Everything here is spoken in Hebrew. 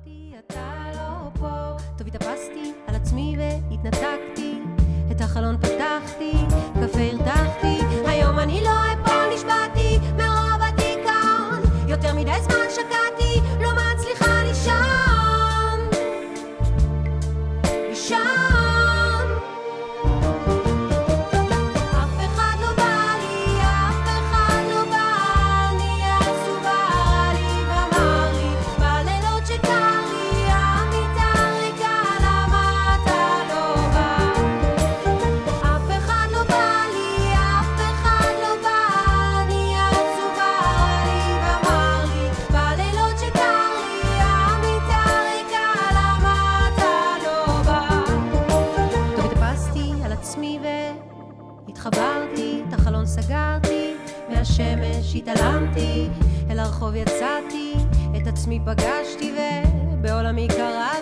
התעוררתי, אתה לא פה. טוב, התאפסתי על עצמי והתנתקתי, את החלון פתחתי, קפה הרתחתי, היום אני לא אפול, נשבעתי מרוב הדיכאון, יותר מדי זמן שקעתי, לא מצליחה לישון, לישון. אף אחד לא בא לי, אף אחד לא בא, אני עצובה לי ואמר לי בלילות שקר לי, המיטה ריקה, למה אתה לא בא? אף אחד לא בא לי, אף אחד לא בא, אני עצובה לי ואמר לי בלילות שקר לי, המיטה ריקה, למה אתה לא בא? טוב, התאפסתי על עצמי והתחברתי, את החלון סגרתי, מהשמש התעלמתי, אל הרחוב יצאתי, את עצמי פגשתי ובעולמי קראתי.